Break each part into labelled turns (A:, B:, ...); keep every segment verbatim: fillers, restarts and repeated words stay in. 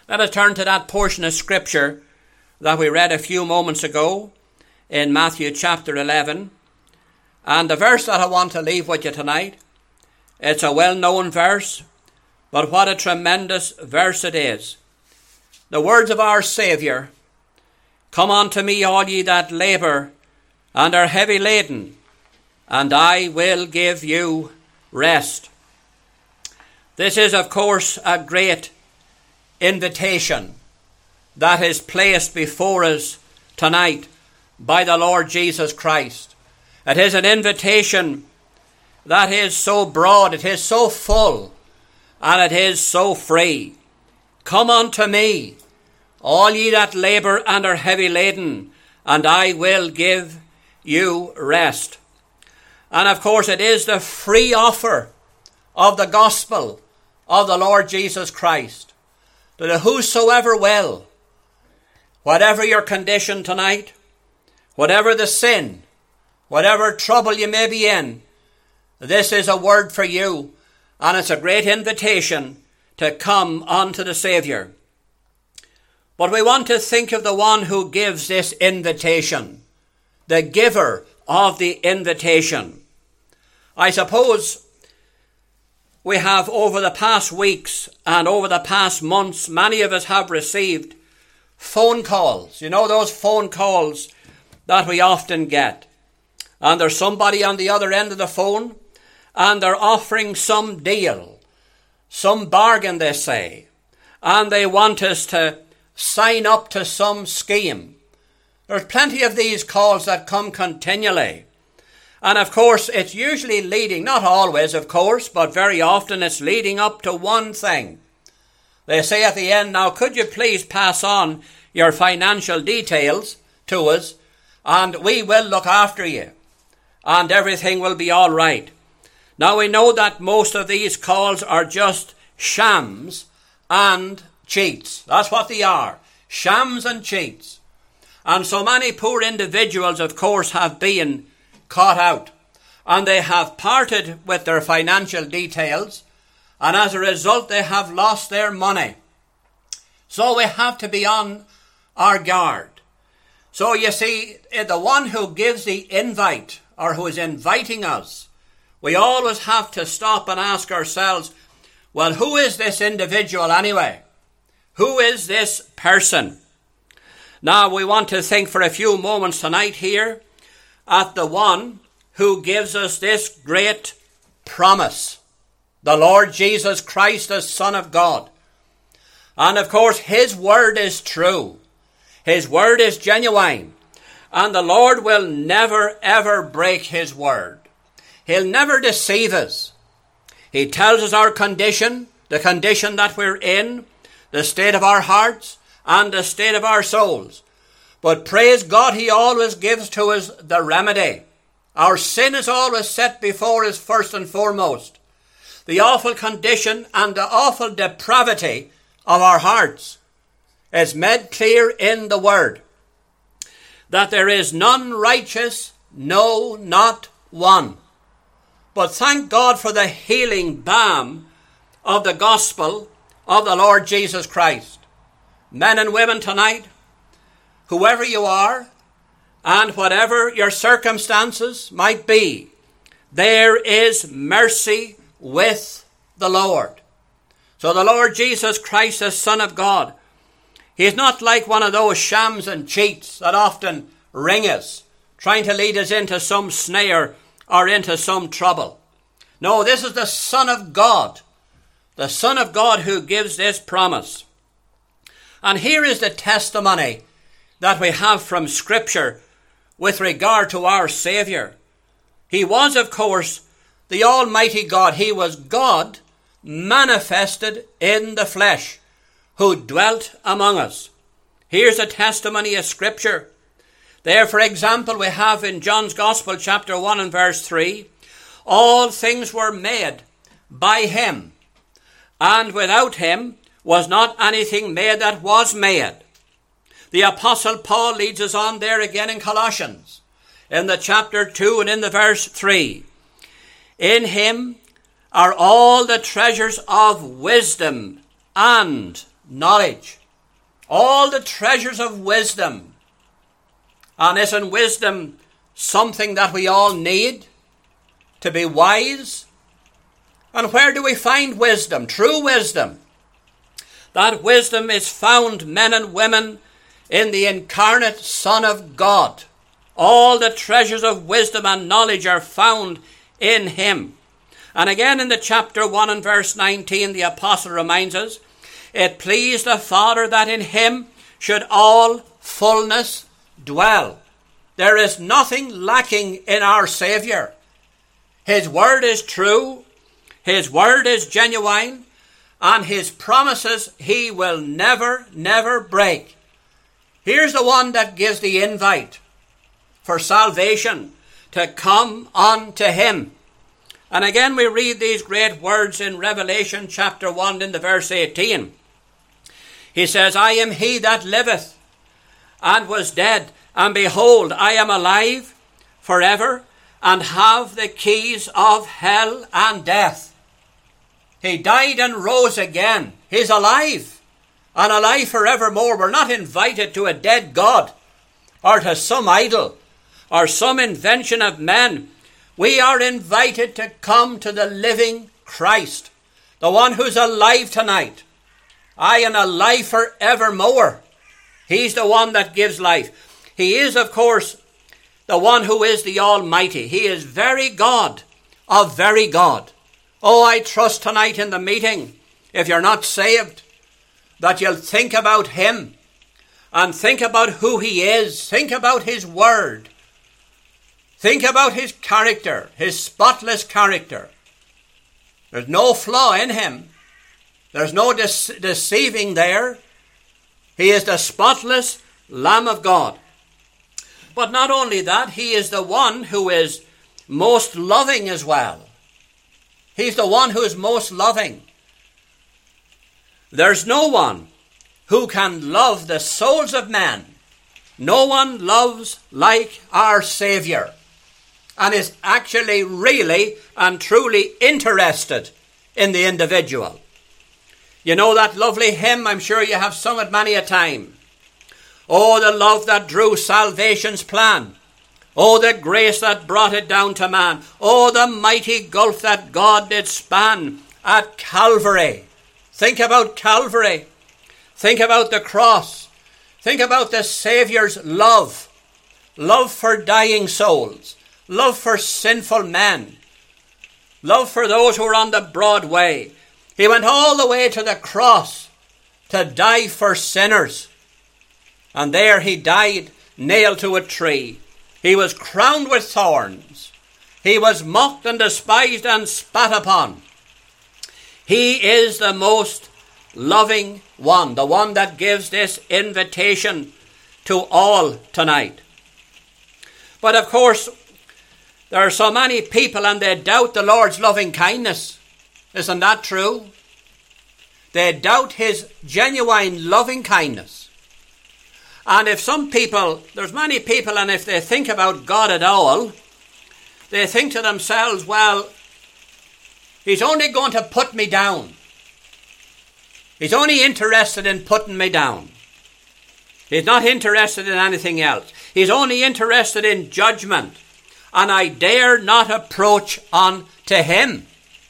A: Let us turn to that portion of Scripture that we read a few moments ago in Matthew chapter eleven. And the verse that I want to leave with you tonight, it's a well-known verse, but what a tremendous verse it is. The words of our Saviour, "Come unto me, all ye that labour and are heavy laden, and I will give you rest." This is, of course, a great invitation that is placed before us tonight by the Lord Jesus Christ. It is an invitation that is so broad, it is so full, and it is so free. "Come unto me, all ye that labour and are heavy laden, and I will give you rest." And of course it is the free offer of the gospel of the Lord Jesus Christ, that whosoever will, whatever your condition tonight, whatever the sin, whatever trouble you may be in, this is a word for you, and it's a great invitation to come unto the Saviour. But we want to think of the one who gives this invitation, the giver of the invitation. I suppose we have, over the past weeks and over the past months, many of us have received phone calls. You know, those phone calls that we often get. And there's somebody on the other end of the phone, and they're offering some deal, some bargain, they say. And they want us to sign up to some scheme. There's plenty of these calls that come continually. And of course, it's usually leading, not always, of course, but very often it's leading up to one thing. They say at the end, "Now, could you please pass on your financial details to us, and we will look after you, and everything will be all right." Now, we know that most of these calls are just shams and cheats. That's what they are, shams and cheats. And so many poor individuals, of course, have been caught out, and they have parted with their financial details, and as a result they have lost their money. So we have to be on our guard. So you see, the one who gives the invite, or who is inviting us, we always have to stop and ask ourselves, well, who is this individual anyway? Who is this person? Now we want to think for a few moments tonight here at the one who gives us this great promise, the Lord Jesus Christ, the Son of God. And of course, his word is true. His word is genuine. And the Lord will never, ever break his word. He'll never deceive us. He tells us our condition, the condition that we're in, the state of our hearts, and the state of our souls. But praise God, he always gives to us the remedy. Our sin is always set before us first and foremost. The awful condition and the awful depravity of our hearts is made clear in the word. That there is none righteous, no, not one. But thank God for the healing balm of the gospel of the Lord Jesus Christ. Men and women tonight, whoever you are, and whatever your circumstances might be, there is mercy with the Lord. So the Lord Jesus Christ, the Son of God, he is not like one of those shams and cheats that often ring us, trying to lead us into some snare or into some trouble. No, this is the Son of God, the Son of God who gives this promise. And here is the testimony that we have from Scripture with regard to our Saviour. He was, of course, the Almighty God. He was God manifested in the flesh, who dwelt among us. Here's a testimony of Scripture. There, for example, we have in John's Gospel, chapter one and verse three, all things were made by him, and without him was not anything made that was made. The Apostle Paul leads us on there again in Colossians, in the chapter two and in the verse three. In him are all the treasures of wisdom and knowledge, all the treasures of wisdom. And isn't wisdom something that we all need to be wise? And where do we find wisdom? True wisdom. That wisdom is found, men and women, in the incarnate Son of God. All the treasures of wisdom and knowledge are found in him. And again in the chapter one and verse nineteen, the apostle reminds us, it pleased the Father that in him should all fullness dwell. There is nothing lacking in our Saviour. His word is true, his word is genuine, and his promises he will never, never break. Here's the one that gives the invite for salvation, to come unto him. And again we read these great words in Revelation chapter one in the verse eighteen. He says, I am he that liveth and was dead, and behold, I am alive forever, and have the keys of hell and death. He died and rose again. He's alive, and alive forevermore. We're not invited to a dead God, or to some idol, or some invention of men. We are invited to come to the living Christ, the one who's alive tonight. I am alive forevermore. He's the one that gives life. He is, of course, the one who is the Almighty. He is very God of very God. Oh, I trust tonight in the meeting, if you're not saved, that you'll think about him and think about who he is. Think about his word. Think about his character, his spotless character. There's no flaw in him. There's no de- deceiving there. He is the spotless Lamb of God. But not only that, he is the one who is most loving as well. He's the one who is most loving. There's no one who can love the souls of men. No one loves like our Saviour, and is actually really and truly interested in the individual. You know that lovely hymn, I'm sure you have sung it many a time. Oh, the love that drew salvation's plan. Oh, the grace that brought it down to man. Oh, the mighty gulf that God did span at Calvary. Think about Calvary. Think about the cross. Think about the Saviour's love. Love for dying souls. Love for sinful men. Love for those who are on the broad way. He went all the way to the cross to die for sinners. And there he died nailed to a tree. He was crowned with thorns. He was mocked and despised and spat upon. He is the most loving one, the one that gives this invitation to all tonight. But of course, there are so many people and they doubt the Lord's loving kindness. Isn't that true? They doubt his genuine loving kindness. And if some people, there's many people, and if they think about God at all, they think to themselves, well, he's only going to put me down. He's only interested in putting me down. He's not interested in anything else. He's only interested in judgment. And I dare not approach unto him.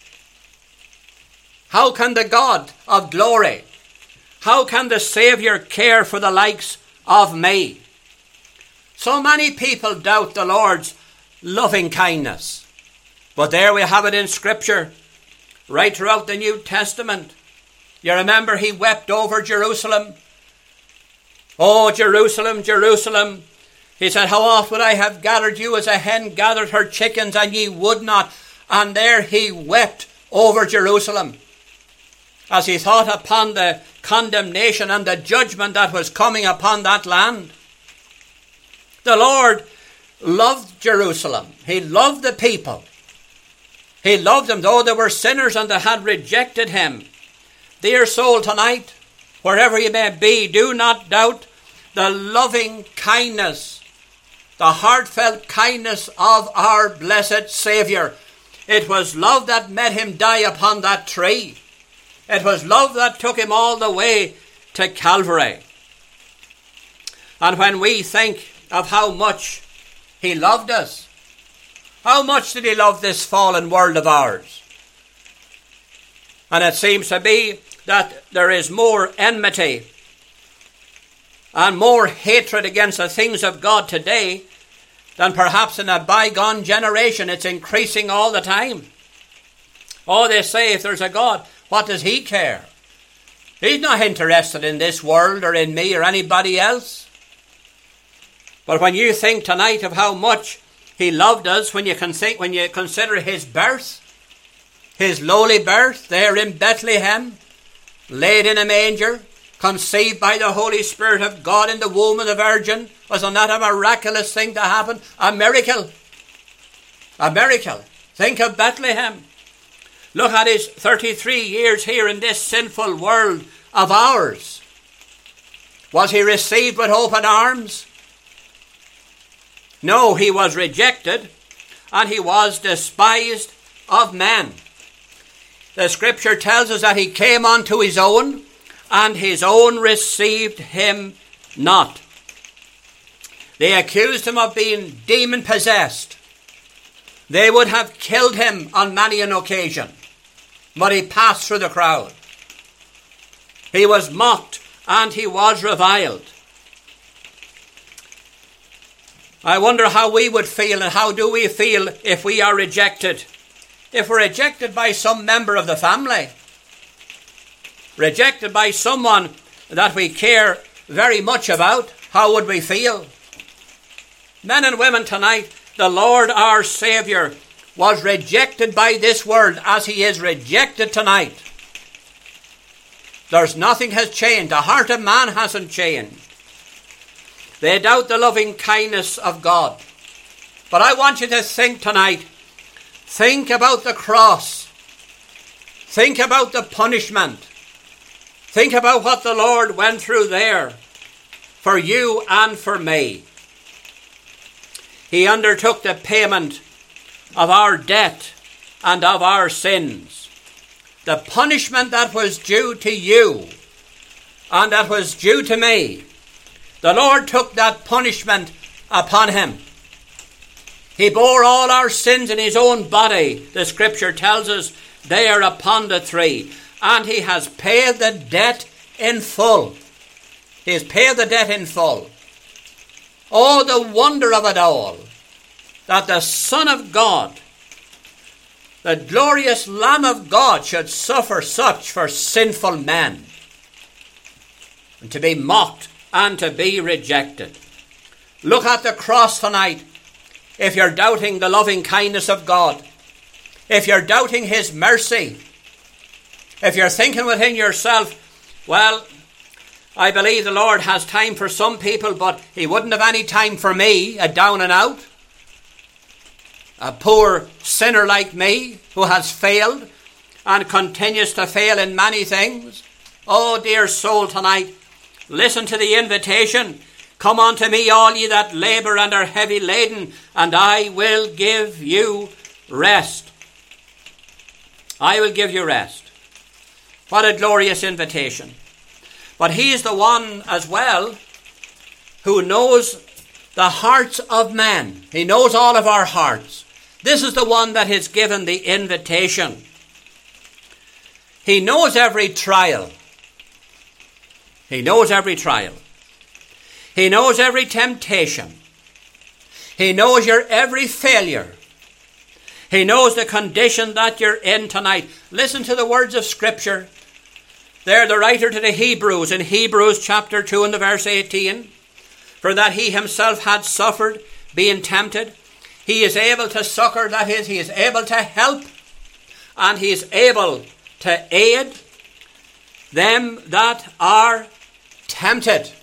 A: How can the God of glory, how can the Saviour care for the likes of me? So many people doubt the Lord's loving kindness. But there we have it in Scripture, right throughout the New Testament. You remember he wept over Jerusalem. Oh, Jerusalem, Jerusalem. He said, how oft would I have gathered you as a hen gathered her chickens, and ye would not. And there he wept over Jerusalem, as he thought upon the condemnation and the judgment that was coming upon that land. The Lord loved Jerusalem. He loved the people. He loved them, though they were sinners and they had rejected him. Dear soul, tonight, wherever you may be, do not doubt the loving kindness, the heartfelt kindness of our blessed Saviour. It was love that made him die upon that tree. It was love that took him all the way to Calvary. And when we think of how much he loved us, how much did he love this fallen world of ours? And it seems to be that there is more enmity and more hatred against the things of God today than perhaps in a bygone generation. It's increasing all the time. Oh, they say if there's a God, what does he care? He's not interested in this world or in me or anybody else. But when you think tonight of how much he loved us, when you can think, when you consider his birth, his lowly birth there in Bethlehem, laid in a manger, conceived by the Holy Spirit of God in the womb of the Virgin, was not a miraculous thing to happen? A miracle. A miracle. Think of Bethlehem. Look at his thirty-three years here in this sinful world of ours. Was he received with open arms? No, he was rejected and he was despised of men. The scripture tells us that he came unto his own, and his own received him not. They accused him of being demon-possessed. They would have killed him on many an occasion, but he passed through the crowd. He was mocked and he was reviled. I wonder how we would feel, and how do we feel if we are rejected? If we're rejected by some member of the family, rejected by someone that we care very much about, how would we feel? Men and women tonight, the Lord our Saviour was rejected by this world as he is rejected tonight. There's nothing has changed. The heart of man hasn't changed. They doubt the loving kindness of God. But I want you to think tonight, think about the cross. Think about the punishment. Think about what the Lord went through there for you and for me. He undertook the payment of our debt and of our sins. The punishment that was due to you and that was due to me, the Lord took that punishment upon him. He bore all our sins in his own body, the scripture tells us, there upon the tree. And he has paid the debt in full. He has paid the debt in full. Oh, the wonder of it all, that the Son of God, the glorious Lamb of God, should suffer such for sinful men, and to be mocked and to be rejected. Look at the cross tonight. If you're doubting the loving kindness of God, if you're doubting his mercy, if you're thinking within yourself, well, I believe the Lord has time for some people, but he wouldn't have any time for me, a down and out, a poor sinner like me who has failed and continues to fail in many things. Oh, dear soul, tonight, listen to the invitation. Come unto me, all ye that labour and are heavy laden, and I will give you rest. I will give you rest. What a glorious invitation. But he is the one as well who knows the hearts of men. He knows all of our hearts. This is the one that has given the invitation. He knows every trial. He knows every trial. He knows every temptation. He knows your every failure. He knows the condition that you're in tonight. Listen to the words of Scripture. There, the writer to the Hebrews, in Hebrews chapter two and the verse eighteen, for that he himself had suffered, being tempted, he is able to succor, that is, he is able to help, and he is able to aid them that are tempted.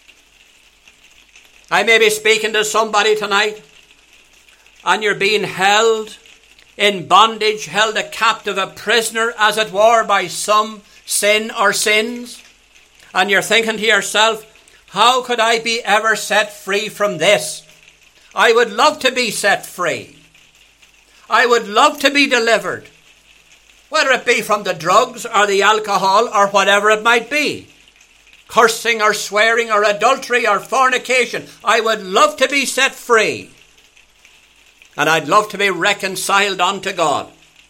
A: I may be speaking to somebody tonight, and you're being held in bondage, held a captive, a prisoner, as it were, by some sin or sins, and you're thinking to yourself, how could I be ever set free from this? I would love to be set free. I would love to be delivered, whether it be from the drugs or the alcohol or whatever it might be. cursing or swearing or adultery or fornication. I would love to be set free. And I'd love to be reconciled unto God.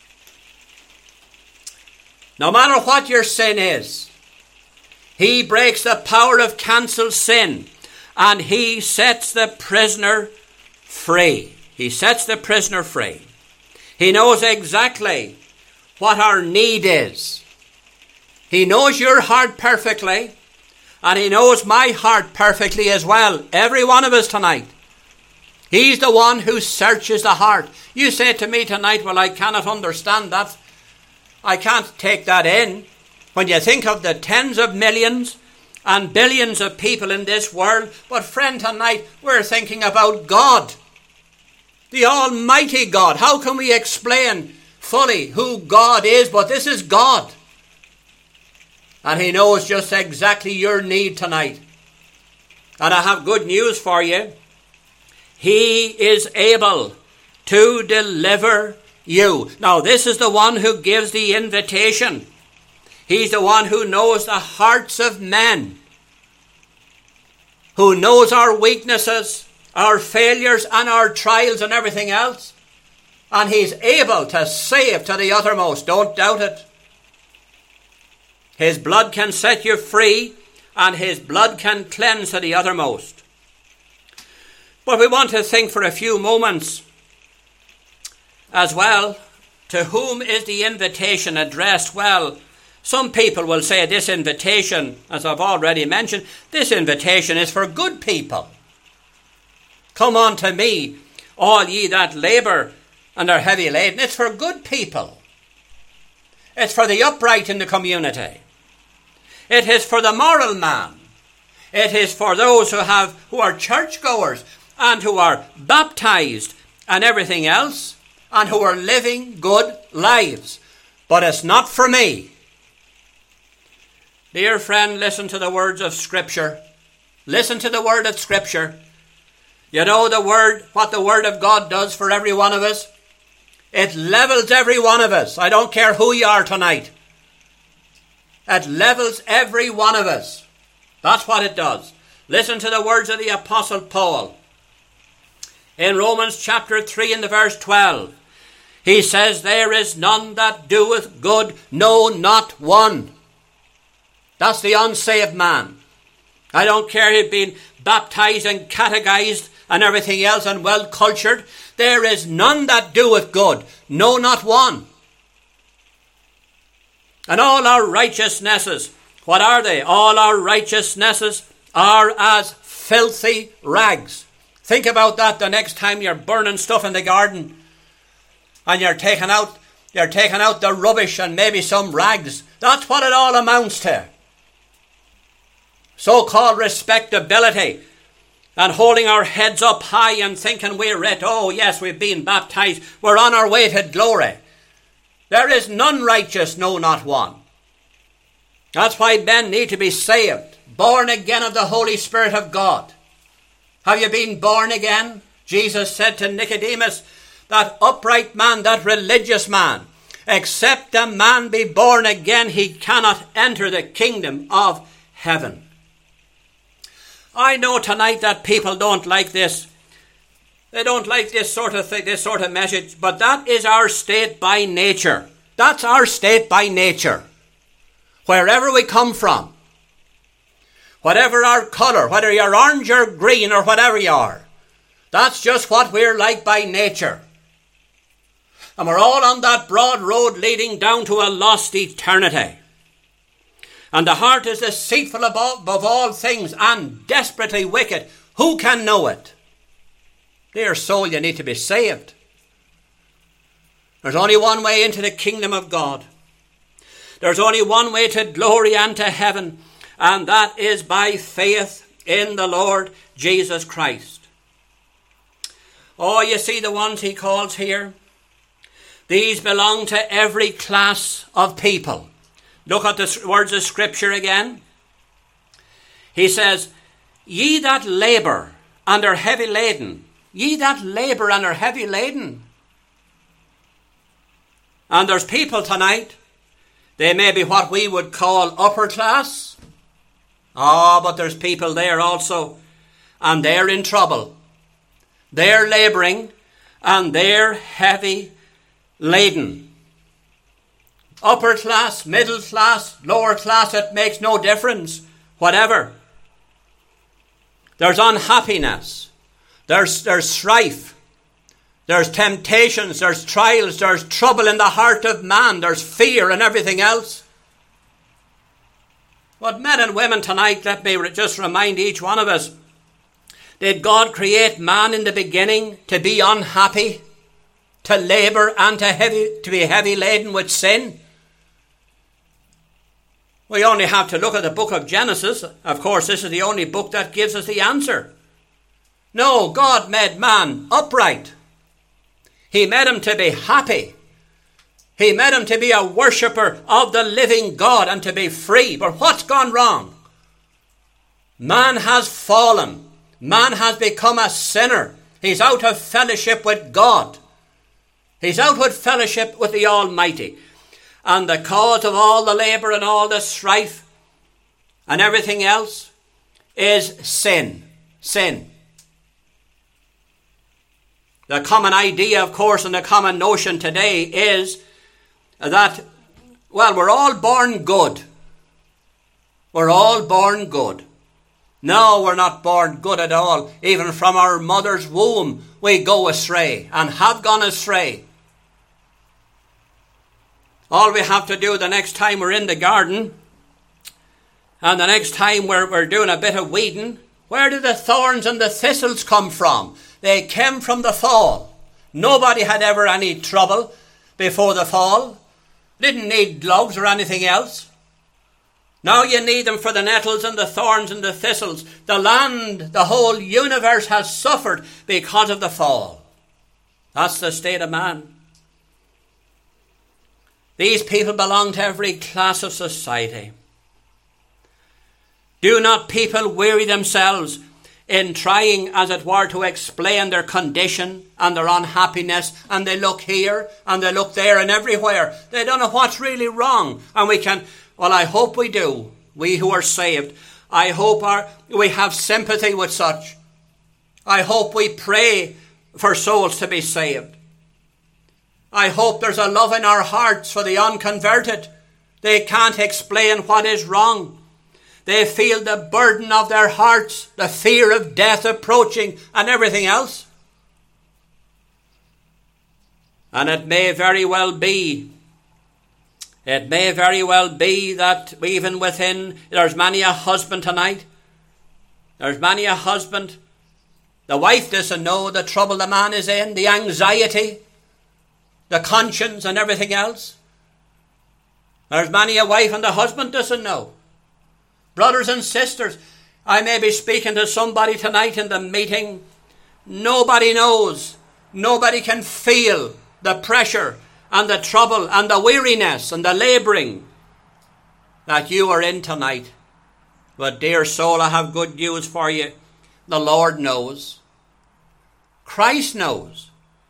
A: No matter what your sin is, he breaks the power of cancelled sin, and he sets the prisoner free. He sets the prisoner free. He knows exactly what our need is. He knows your heart perfectly, and he knows my heart perfectly as well. Every one of us tonight. He's the one who searches the heart. You say to me tonight, well, I cannot understand that. I can't take that in. When you think of the tens of millions and billions of people in this world, but friend, tonight we're thinking about God. The Almighty God. How can we explain fully who God is? But this is God. And he knows just exactly your need tonight. And I have good news for you. He is able to deliver you. Now, this is the one who gives the invitation. He's the one who knows the hearts of men, who knows our weaknesses, our failures and our trials and everything else. And he's able to save to the uttermost. Don't doubt it. His blood can set you free, and his blood can cleanse to the uttermost. But we want to think for a few moments as well, to whom is the invitation addressed? Well, some people will say this invitation, as I've already mentioned, this invitation is for good people. Come unto me, all ye that labour and are heavy laden. It's for good people. It's for the upright in the community. It is for the moral man. It is for those who have who are churchgoers and who are baptized and everything else, and who are living good lives. But it's not for me. Dear friend, listen to the words of Scripture. Listen to the word of Scripture. You know the word, what the Word of God does for every one of us? It levels every one of us. I don't care who you are tonight. It levels every one of us. That's what it does. Listen to the words of the Apostle Paul. In Romans chapter three and the verse twelve. He says, there is none that doeth good, no, not one. That's the unsaved man. I don't care if he's been baptized and catechized and everything else and well cultured. There is none that doeth good, no, not one. And all our righteousnesses, what are they? All our righteousnesses are as filthy rags. Think about that the next time you're burning stuff in the garden and you're taking out, you're taking out the rubbish and maybe some rags. That's what it all amounts to. So-called respectability and holding our heads up high and thinking we're it. Oh yes, we've been baptized. We're on our way to glory. There is none righteous, no, not one. That's why men need to be saved, born again of the Holy Spirit of God. Have you been born again? Jesus said to Nicodemus, that upright man, that religious man, except a man be born again, he cannot enter the kingdom of heaven. I know tonight that people don't like this. They don't like this sort of thing, this sort of message, but that is our state by nature. That's our state by nature. Wherever we come from, whatever our colour, whether you're orange or green or whatever you are, that's just what we're like by nature. And we're all on that broad road leading down to a lost eternity. And the heart is deceitful above, above all things and desperately wicked. Who can know it? Dear soul, you need to be saved. There's only one way into the kingdom of God. There's only one way to glory and to heaven, and that is by faith in the Lord Jesus Christ. Oh, you see the ones he calls here? These belong to every class of people. Look at the words of Scripture again. He says, ye that labour and are heavy laden, ye that labour and are heavy laden. And there's people tonight, they may be what we would call upper class. Oh, but there's people there also, and they're in trouble. They're labouring, and they're heavy laden. Upper class, middle class, lower class, it makes no difference. Whatever. There's unhappiness. There's, there's strife. There's temptations. There's trials. There's trouble in the heart of man. There's fear and everything else. But men and women tonight, let me just remind each one of us, did God create man in the beginning to be unhappy, to labour and to, heavy, to be heavy laden with sin? We only have to look at the book of Genesis. Of course, this is the only book that gives us the answer. No, God made man upright. He made him to be happy. He made him to be a worshipper of the living God and to be free. But what's gone wrong? Man has fallen. Man has become a sinner. He's out of fellowship with God. He's out of fellowship with the Almighty. And the cause of all the labour and all the strife and everything else is sin. Sin. The common idea, of course, and the common notion today is that, well, we're all born good. We're all born good. No, we're not born good at all. Even from our mother's womb, we go astray and have gone astray. All we have to do the next time we're in the garden and the next time we're, we're doing a bit of weeding, where do the thorns and the thistles come from? They came from the fall. Nobody had ever any trouble before the fall. Didn't need gloves or anything else. Now you need them for the nettles and the thorns and the thistles. The land, the whole universe has suffered because of the fall. That's the state of man. These people belong to every class of society. Do not people weary themselves in trying, as it were, to explain their condition and their unhappiness, and they look here and they look there and everywhere. They don't know what's really wrong. And we can, well, I hope we do, we who are saved. I hope our, we have sympathy with such. I hope we pray for souls to be saved. I hope there's a love in our hearts for the unconverted. They can't explain what is wrong. They feel the burden of their hearts, the fear of death approaching and everything else. And it may very well be, it may very well be that even within, there's many a husband tonight, there's many a husband, the wife doesn't know the trouble the man is in, the anxiety, the conscience and everything else. There's many a wife and the husband doesn't know. Brothers and sisters, I may be speaking to somebody tonight in the meeting. Nobody knows. Nobody can feel the pressure and the trouble and the weariness and the labouring that you are in tonight. But dear soul, I have good news for you. The Lord knows. Christ knows.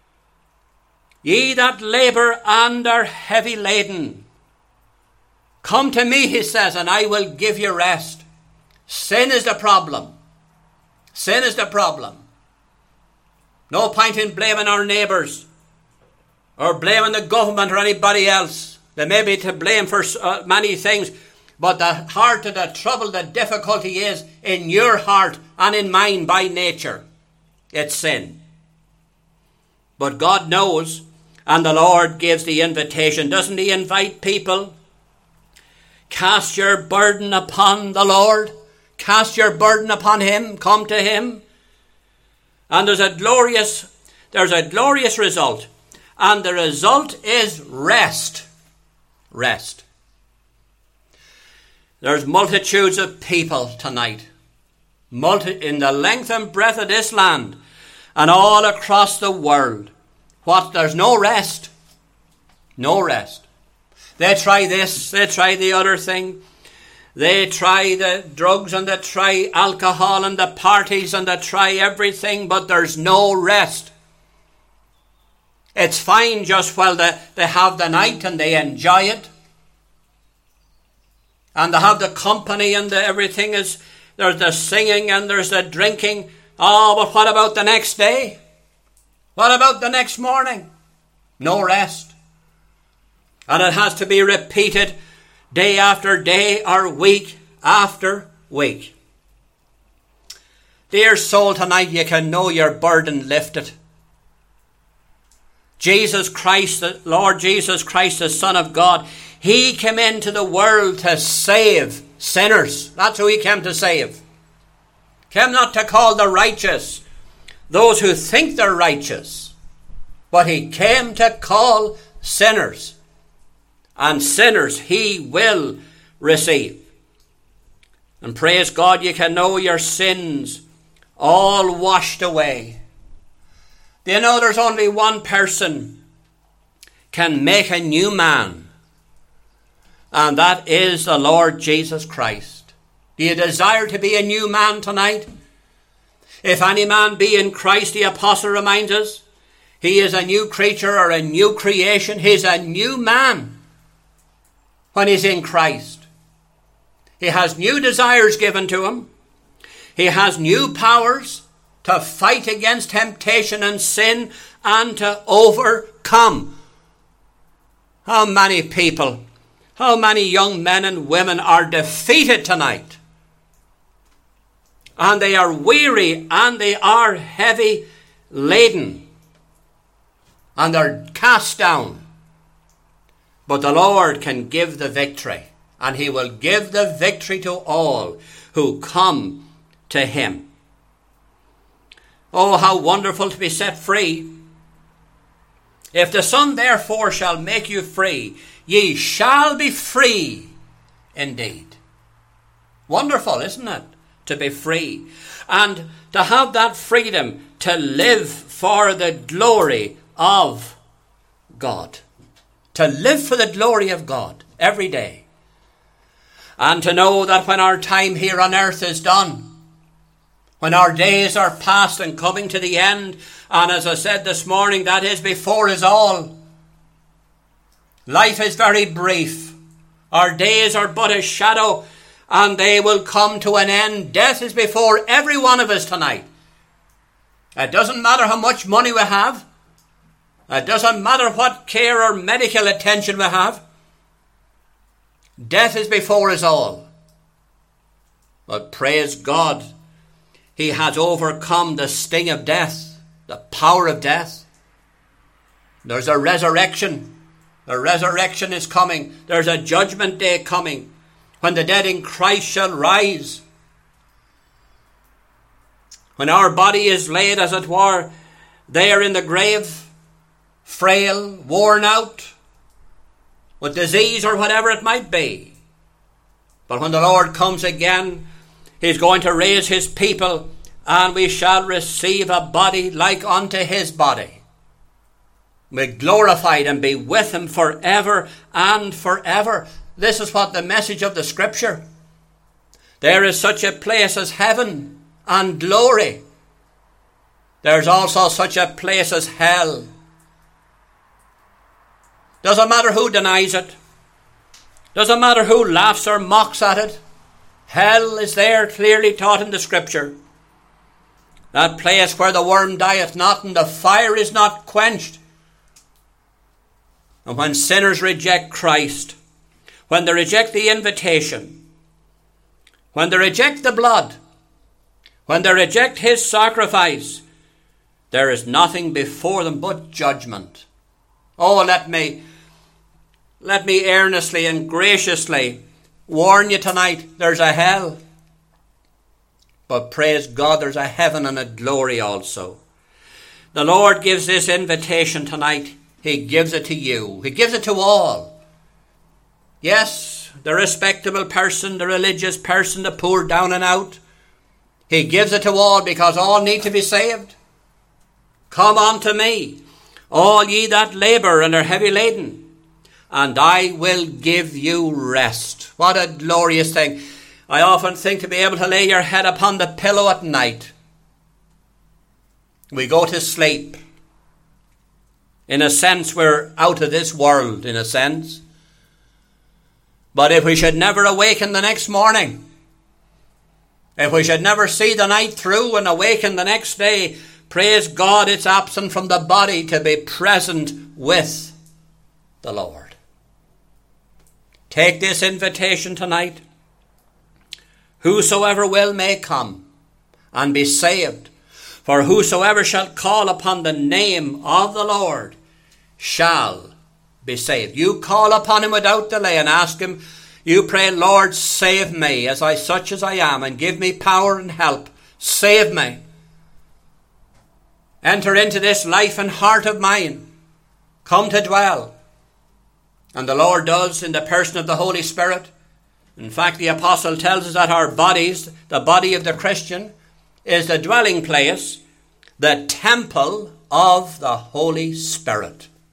A: Ye that labour and are heavy laden, come to me, he says, and I will give you rest. Sin is the problem. Sin is the problem. No point in blaming our neighbours or blaming the government or anybody else. They may be to blame for uh, many things, but the heart of the trouble, the difficulty is in your heart and in mine by nature. It's sin. But God knows, and the Lord gives the invitation. Doesn't he invite people? Cast your burden upon the Lord. Cast your burden upon him. Come to him. And there's a glorious, there's a glorious result. And the result is rest. Rest. There's multitudes of people tonight. Multi- in the length and breadth of this land. And all across the world. What? There's no rest. No rest. They try this, they try the other thing. They try the drugs and they try alcohol and the parties and they try everything, but there's no rest. It's fine just while they, they have the night and they enjoy it. and they have the company and the everything is, there's the singing and there's the drinking. Oh, but what about the next day? What about the next morning? No rest. And it has to be repeated day after day or week after week. Dear soul, tonight you can know your burden lifted. Jesus Christ, the Lord Jesus Christ, the Son of God, he came into the world to save sinners. That's who he came to save. Came not to call the righteous, those who think they're righteous, but he came to call sinners. And sinners he will receive. And praise God, you can know your sins all washed away. Do you know there's only one person can make a new man, and that is the Lord Jesus Christ. Do you desire to be a new man tonight? If any man be in Christ, the apostle reminds us, he is a new creature or a new creation. He's a new man when he's in Christ. He has new desires given to him. He has new powers to fight against temptation and sin and to overcome. How many people, how many young men and women are defeated tonight? And they are weary and they are heavy laden. And they're cast down. But the Lord can give the victory. And he will give the victory to all who come to him. Oh, how wonderful to be set free. If the Son therefore shall make you free, ye shall be free indeed. Wonderful, isn't it? To be free. And to have that freedom to live for the glory of God. To live for the glory of God every day. And to know that when our time here on earth is done, when our days are past and coming to the end, and as I said this morning, that is before us all. Life is very brief. Our days are but a shadow, and they will come to an end. Death is before every one of us tonight. It doesn't matter how much money we have. It doesn't matter what care or medical attention we have. Death is before us all. But praise God, he has overcome the sting of death, the power of death. There's a resurrection. The resurrection is coming. There's a judgment day coming when the dead in Christ shall rise. When our body is laid, as it were, there in the grave, frail, worn out, with disease or whatever it might be. But when the Lord comes again, he's going to raise his people, and we shall receive a body like unto his body. Be glorified and be with him forever and forever. This is what the message of the Scripture. There is such a place as heaven and glory. There's also such a place as hell. Doesn't matter who denies it. Doesn't matter who laughs or mocks at it. Hell is there clearly taught in the Scripture. That place where the worm dieth not and the fire is not quenched. And when sinners reject Christ, when they reject the invitation, when they reject the blood, when they reject his sacrifice, there is nothing before them but judgment. Oh, let me, let me earnestly and graciously warn you tonight, there's a hell. But praise God, there's a heaven and a glory also. The Lord gives this invitation tonight. He gives it to you. He gives it to all. Yes, the respectable person, the religious person, the poor down and out. He gives it to all because all need to be saved. Come unto me, all ye that labour and are heavy laden, and I will give you rest. What a glorious thing. I often think to be able to lay your head upon the pillow at night. We go to sleep. In a sense, we're out of this world, in a sense. But if we should never awaken the next morning, if we should never see the night through and awaken the next day, praise God, it's absent from the body to be present with the Lord. Take this invitation tonight. Whosoever will may come and be saved. For whosoever shall call upon the name of the Lord shall be saved. You call upon him without delay and ask him, you pray, Lord, save me as I such as I am, and give me power and help. Save me. Enter into this life and heart of mine. Come to dwell. And the Lord does in the person of the Holy Spirit. In fact, the apostle tells us that our bodies, the body of the Christian, is the dwelling place, the temple of the Holy Spirit.